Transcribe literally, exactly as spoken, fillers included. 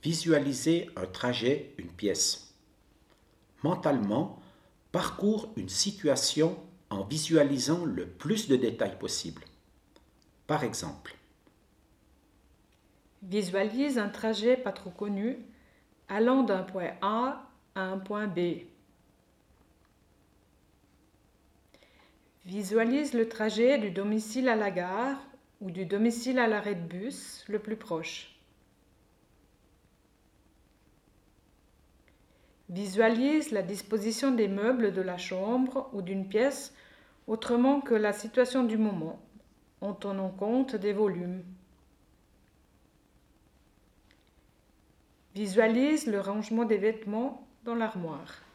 Visualiser un trajet, une pièce. Mentalement, parcours une situation en visualisant le plus de détails possible. Par exemple, Visualise un trajet pas trop connu allant d'un point A à un point B. Visualise le trajet du domicile à la gare ou du domicile à l'arrêt de bus le plus proche. Visualise la disposition des meubles de la chambre ou d'une pièce autrement que la situation du moment, en tenant compte des volumes. Visualise le rangement des vêtements dans l'armoire.